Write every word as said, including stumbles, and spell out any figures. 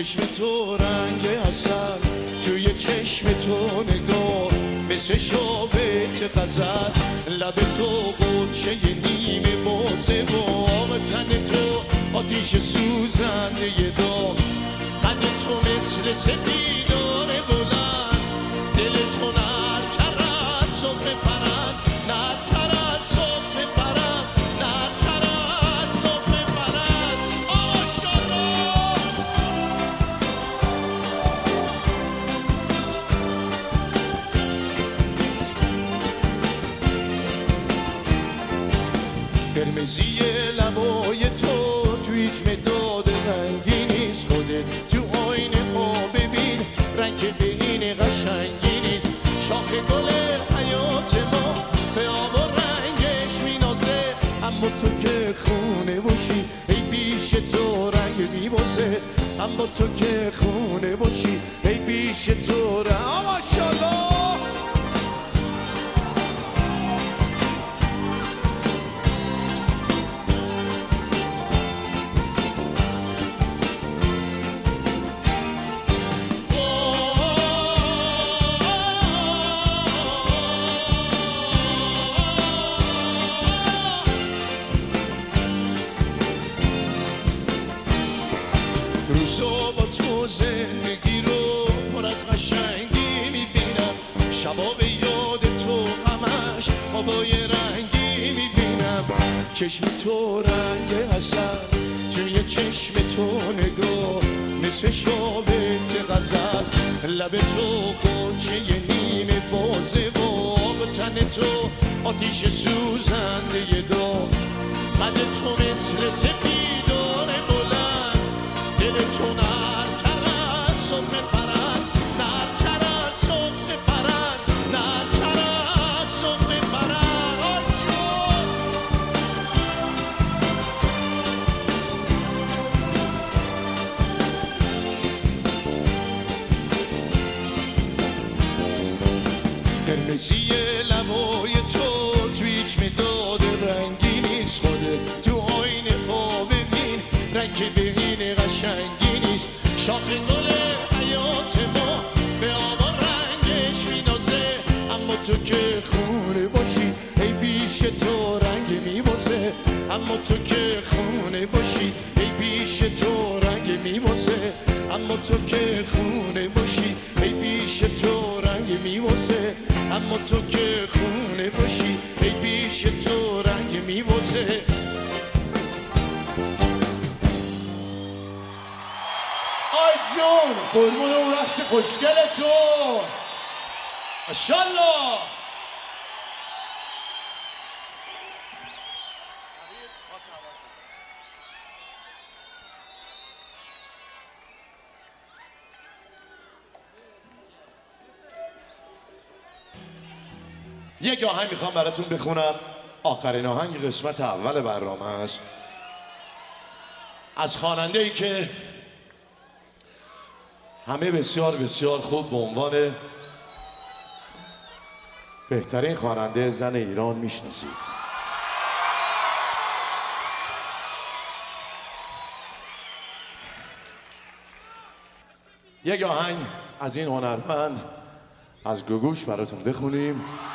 چشم تو رنگ عسل، توی چشم تو نگاه مثل شابه غزل، لب تو قنچه نیمه بازه و آب تن تو آتیش سوزنده داغ، قد تو مثل سپیدار بلند، دل تو نرتر از صبح پرند، نرتر از صبح پرند، نرتر از صبح پرند. آشالا قرمزی لبای تو تو هیچ مداد رنگی نیست، خودت تو آینه خواب ببین رنگ به این قشنگی نیست. شاخ گل حیات ما به آب و رنگش مینازه، اما تو که خونه باشی ای بیش تو رنگ میبازه، اما تو که خونه باشی ای بیش تو رنگ. ماشاءالله روزا با تو زندگی رو پر از قشنگی میبینم، شبا به یاد تو همش آبای رنگی میبینم. چشم تو رنگ عسل، توی چشم تو نگاه مثل شابه غزل، لب تو قنچه نیمه بازه و آب تن تو آتیش سوزنده داغ، قد تو مثل سپیدار بلند، دل تو نرتر از صبح پرند، نرتر از صبح پرند، نرتر از صبح پرند. آجون قرمزی لبای تو تو هیچ مداد رنگی نیست، خودت تو آینه خواب ببین رنگ به این قشنگی نیست. شاخ گل حیات ما به آب و رنگش مینازه، اما تو که خونه باشی ای بیش تو رنگ میبازه، اما تو که خونه باشی ای بیش تو رنگ میبازه، اما تو که خونه باشی ای بیش تو رنگ میبازه، اما تو که خونه باشی ای بیش تو رنگ میبازه. آی جون فرمون اون رقص خوشگلتون ماشاءالله. یک آهنگ میخوام براتون بخونم، آخرین آهنگ قسمت اول برنامه است، از خواننده‌ای که همه بسیار بسیار خوب به عنوان بهترین خواننده زن ایران میشناسید. یک آهنگ از این هنرمند از گوگوش براتون بخونیم.